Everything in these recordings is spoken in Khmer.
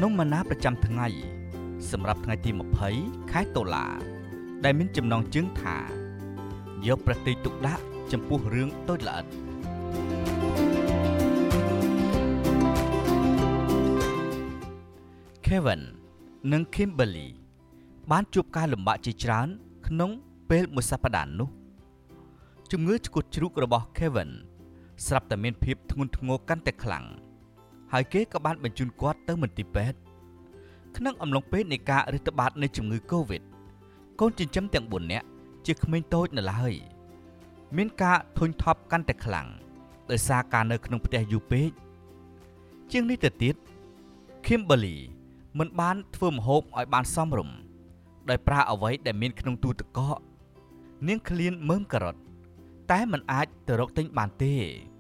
นมมานาประจำថ្ងៃสำหรับថ្ងៃទី20ខែតុលាដែលមានចំណងជើងថាយកប្រតិទុកដាក់ចំពោះរឿងតូចល្អិតKevin និង Kimberly បានជួបការលំបាកជាច្រើនក្នុងពេលមួយសប្តាហ៍នោះជំងឺឆ្កួតជ្រូករបស់ Kevin ស្រាប់តែមានភាពធ្ងន់ធ្ងរកាន់តែខ្លាំងហើយគេក៏បានបញ្ជូនគាត់ទៅមន្ទីរពេទ្យក្នុងអំឡុងពេលនៃការរាតត្បាតនៃជំងឺ COVID កូនចិញ្ចឹមទាំង4នាក់ជាក្មេងតូចនៅឡើយមានការធុញថប់កាន់តែខ្លាំងដោយសារការនៅក្នុងផ្ទះយូរពេកជាងនេះទៅទៀត Kimberly មិនបានធ្វើម្ហូបឲ្យបានសមរម្យដោយប្រើអ្វីដែលមានក្នុងទូទឹកកកនាងឃ្លានមើមការ៉ុតតែមិនអាចទៅរកទិញបានទេ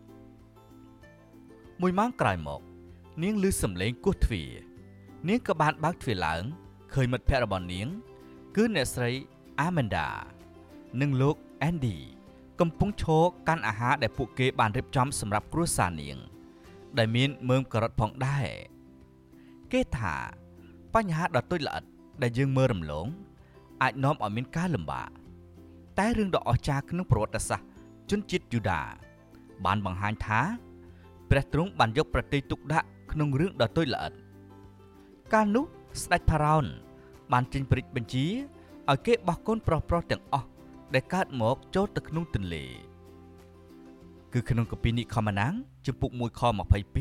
មួយម៉ោងក្រោយមកនាងឮសំឡេងគោះទ្វារនាងក៏បានបើកទ្វារឡើងឃើញមិត្តភក្តិរបស់នាងគឺអ្នកស្រី Amanda និងលោក Andy កំពុងឈរកាន់អាហារដែលពួកគេបានរៀបចំសម្រាប់គ្រួសារនាងដែលមានមើមការ៉ុតផងដែរគេថាបញ្ហាដ៏តូចល្អិតដែលយើងមើលរំលងអាចនាំឲ្យមានការលំបាកតែរឿងដ៏អស្ចារ្យក្នុងប្រវត្តិសាស្ត្រជនជាតិយូដាបានបង្ហាញថាព្រះទ្រង់បានយកប្រតិទុកដាក់ក្នុងរឿងដ៏តូចល្អិតកាលនោះស្ដេចផារ៉ោនបានចេញព្រះរាជបញ្ជាឲ្យគេបោះកូនប្រុសៗទាំងអស់ដែលកើតមកចូលទៅក្នុងទន្លេគឺក្នុងគម្ពីរនិខម៉ានាំងជំពូក1ខ22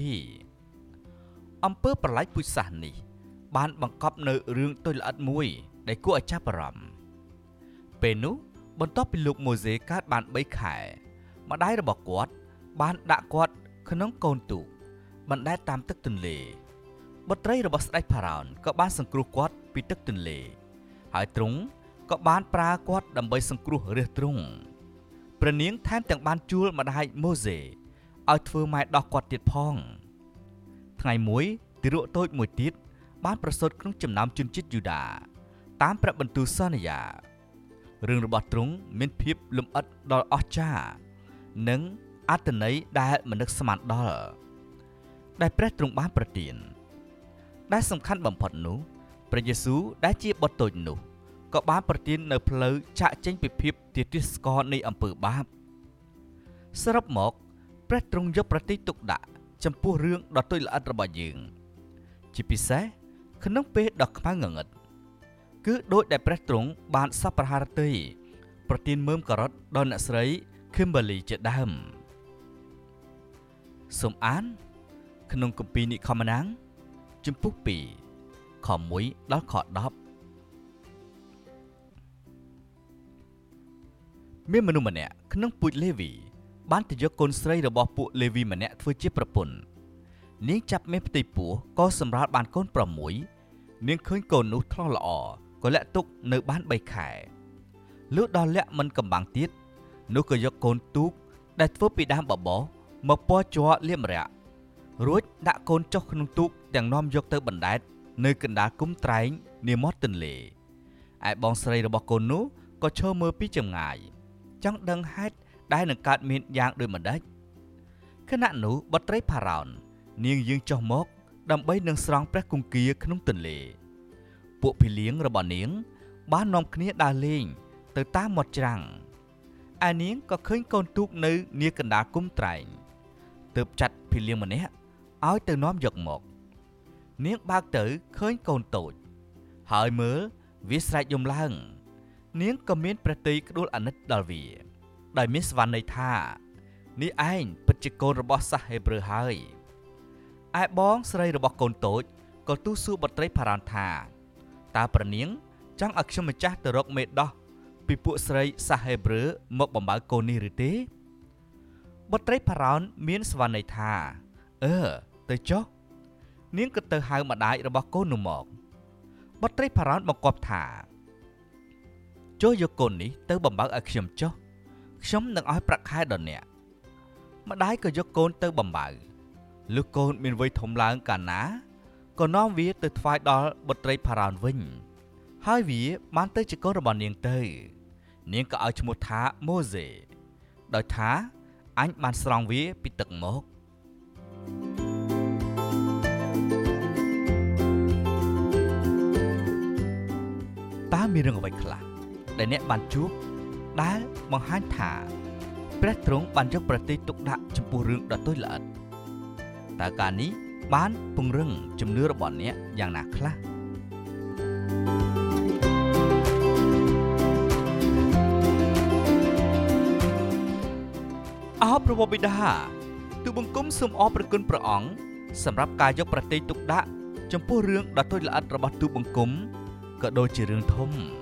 អំពើប្រល័យពូជសាសន៍នេះបានបង្កប់នៅរឿងតូចល្អិតមួយដែលគួរឲ្យចាប់អារម្មណ៍ពេលនោះបន្ទាប់ពីលោកម៉ូសេកើតបាន3ខែម្ដាយរបស់គាត់បានដាក់គាត់ក្នុងកូនទូកបណ្ដែតតាមទឹកទន្លេបុត្រីរបស់ស្ដេចផារ៉ោនក៏បានសង្គ្រោះគាត់ពីទឹកទន្លេហើយទ្រង់ក៏បានប្រើគាត់ដើម្បីសង្គ្រោះរាស្ត្រទ្រង់ព្រះនាងថែមទាំងបានជួលម្ដាយម៉ូសេឲ្យធ្វើម៉ែដោះគាត់ទៀតផងថ្ងៃមួយទារកតូចមួយទៀតបានប្រសូតក្នុងចំណោមជនជាតិយូដាតាមព្រះបន្ទូលសន្យារឿងរបស់ទ្រង់មានភាពលម្អិតដ៏អស្ចារ្យនិងអត្ថន័យដែលមិននឹកស្មានដល់ដែលព្រះទ្រង់បានប្រទានដែលសំខាន់បំផុតនោះព្រះយេស៊ូវដែលជាបុត្រតូចនោះក៏បានប្រទាននៅផ្លូវចាកចេញពីភាពទាទាស្ករនៃអំពើបាបសរុបមកព្រះទ្រង់យកប្រតិទុកដាក់ចំពោះរឿងដ៏តូចល្អិតរបស់យើងជាពិសេសក្នុងពេលដ៏ខ្មៅងងឹតគឺដោយដែលព្រះទ្រង់បានសប្បុរហតីប្រទានមើមការ៉ុតដល់អ្នកស្រី Kimberly ជាដើមសូមអានក្នុងគម្ពីរនិខម៉ានាំងជំពូក2ខ1ដល់ខ10មានមនុស្សម្នាក់ក្នុងពូជលេវីបានទៅយកកូនស្រីរបស់ពួកលេវីម្នាក់ធ្វើជាប្រពន្ធនាងចាប់មេផ្ទៃពោះក៏សម្រាលបានកូនប្រុសមួយនាងឃើញកូននោះថ្លោះល្អក៏លាក់ទុកនៅបាន3ខែលុះដល់លាក់មិនកំបាំងទៀតនោះក៏យកកូនទូកដែលធ្វើពីដើមបបោសមកពណ៌ជ័រលាបរាក់រួចដាក់កូនចុះក្នុងទូកទាំងនាំយកទៅបណ្ដែតនៅកណ្ដាលគុម្ពត្រែងនាមាត់ទន្លេឯបងស្រីរបស់កូននោះក៏ឈរមើលពីចម្ងាយចង់ដឹងហេតុដែលនឹងកើតមានយ៉ាងដូចម្ដេចខណៈនោះបុត្រីផារ៉ោននាងយាងចុះមកដើម្បីនឹងស្រង់ព្រះគង្គាក្នុងទន្លេពួកភីលៀងរបស់នាងបាននាំគ្នាដើរលេងទៅតាមមាត់ច្រាំងឯនាងក៏ឃើញកូនទូកនៅនាកណ្ដាលគុម្ពត្រែងទើបចាត់ភីលៀងម្នាក់ឲ្យទៅនាំយកមកនាងបើកទៅឃើញកូនតូចហើយមើលវាស្រែកយំឡើងនាងក៏មានព្រះទ័យក្ដួលអាណិតដល់វាដោយមានស្វណ្ណន័យថានេះឯងពិតជាកូនរបស់សាសហេប្រឺហើយឯបងស្រីរបស់កូនតូចក៏ទូលសួរបុត្រីផារ៉ោនថាតើព្រះនាងចង់ឲ្យខ្ញុំម្ចាស់ទៅរកមេដោះពីពួកស្រីសាសហេប្រឺមកបំរើកូននេះឬទេបុត្រីផារ៉ោនមានស្វណ្ណន័យថាទៅចុះនាងក៏ទៅហៅម្ដាយរបស់កូននោះមកបុត្រីផារ៉ោនបង្គាប់ថាចូលយកកូននេះទៅបំរើឲ្យខ្ញុំចុះខ្ញុំនឹងឲ្យប្រាក់ខែដល់អ្នកម្ដាយក៏យកកូនទៅបំរើលុះកូនមានវ័យធំឡើងកាលណាក៏នាំវាទៅថ្វាយដល់បុត្រីផារ៉ោនវិញហើយវាបានទៅជាកូនរបស់នាងទៅនាងក៏ឲ្យឈ្មោះថាម៉ូសេដោយថាអញបានស្រង់វាពីទឹកមកតើមានរឿងអ្វីខ្លះដែលអ្នកបានជួបដែលបង្ហាញថាព្រះទ្រង់បានយកប្រតិទុកដាក់ចំពោះរឿងដ៏តូចល្អិតតើការនេះបានពង្រឹងជំនឿរបស់អ្នកយ៉ាងណាខ្លះអោព្រះបិតាទូលបង្គំសូមអរព្រគុណព្រះអង្គសម្រាប់ការយកប្រតិទុកដាក់ចំពោះរឿងដ៏តូចល្អិតរបស់ទូលបង្គំក៏ដូចជារឿងធំ